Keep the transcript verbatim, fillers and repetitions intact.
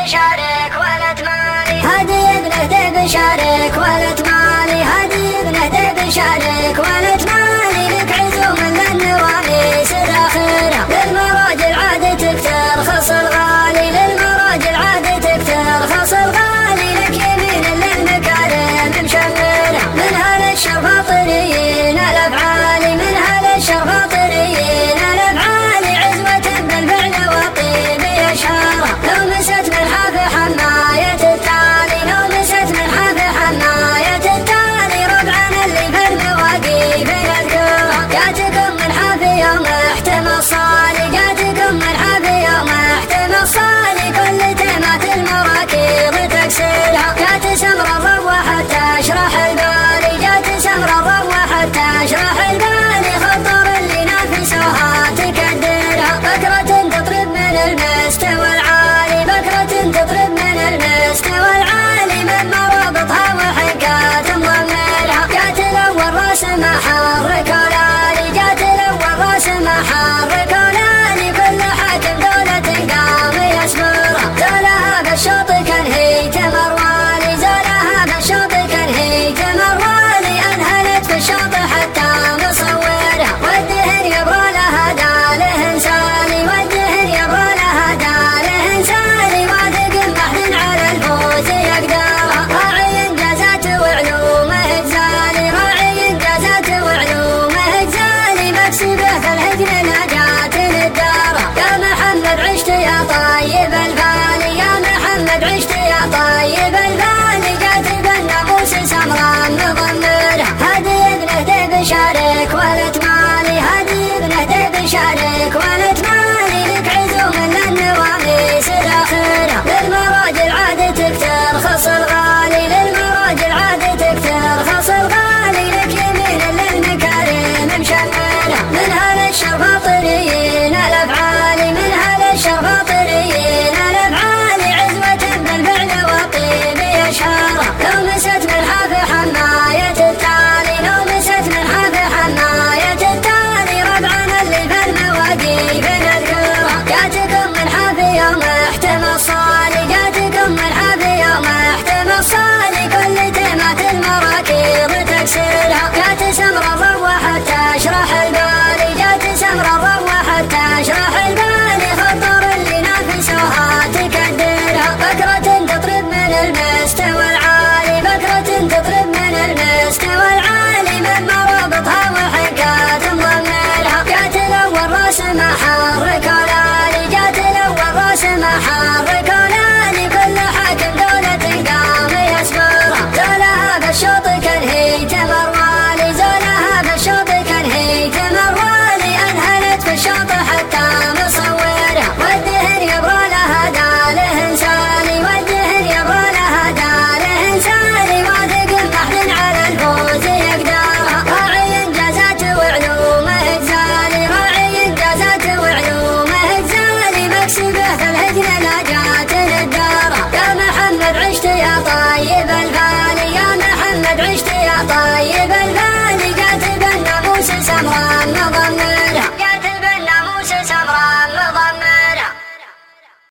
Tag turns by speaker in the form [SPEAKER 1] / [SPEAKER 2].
[SPEAKER 1] بشارك ولد مالي هدي ابنه بشارك ولد مالي هدي ابنه بشارك ولد مالي لك عزوم للنواميس الاخيره للمراجل عاد ترخص الغالي للمراجل عاد ترخص الغالي لك يمين للمكارم مشمره منها للشرفاطريين الافعالي منها للشرفاطريين الافعالي عزوه بالفعل والطيب يشهره لو مست من حافي حمايه التالي لو مست من حافي حمايه التالي ربعنا اللي في المواقيف نذكره جاتكم من حافي يوم احتمى الصالي جاتكم من حافي يوم احتمى الصالي كل تيمات المراكيض تكسرها جات سمر الروى حتى اشرح البالي جات سمر الروى حتى اشرح البالي خطر اللي نافسوها تكدرها بكرة تطرب من المستوى العالي بكرة تطرب من المستوى العالي من مرابطها وحكات مضمرها جات الاول راس محرك ولالي جات الاول راس محرك ولالي كل حاكم دولة قام يسمرها زالها بالشوط كان هي تمروالي زالها بالشوط كان هي تمروالي انهلت في الشوط حتى مصورها والدهن يبرى لها داله انساني والدهن يبرى لها داله انساني واثق محن على الفوز يقدرها راعي انجازات وعلومه اجزالي راعي انجازات وعلومه اجزالي مكسبه في الهجن نجاة للدار يا محمد عشت يا طيب الفالي يا محمد عشت يا طيب الفالي جات بالناموس سمران مضمرها هدي ابنه بشارك ولد مالي هدي ابنه بشارك ولد مالي لك عزوم للنواميس الاخيره للمراجل عاد ترخص الغالي للمراجل عاد ترخص الغالي لك يمين للمكارم مشمره منها للشرفاطريين الافعالي منها للشرفاطريين الافعالي عزوه بالفعل والطيب يشهره لو مست من حافي حمايه التالي لو مست من حافي حمايه التالي ربعنا اللي في المواقيف نذكره جاتكم من حافي يوم احتمى الصالي جاتكم من حافي يوم احتمى الصالي كل تيمات المراكيض تكسرها جات سمر الروى حتى اشرح البالي جات سمر الروى حتى اشرح البالي خطر اللي نافسوها تكدرها بكرة تطرب من المستوى العالي بكرة تطرب من المستوى العالي من مرابطها وحكات مضمرها جات الاول راس محرك ولالي جات الاول راس محرك ولالي كل حاكم دولة قام يسمرها زالها بالشوط كان هي تمروالي زالها بالشوط كان هي تمروالي انهلت في الشوط حتى مصورها والدهن يبرى لها داله انساني والدهن يبرى لها داله انساني واثق محن على الفوز يقدرها راعي انجازات وعلومه اجزالي راعي انجازات وعلومه اجزالي مكسبه في الهجن نجاة للدار يا محمد عشت يا طيب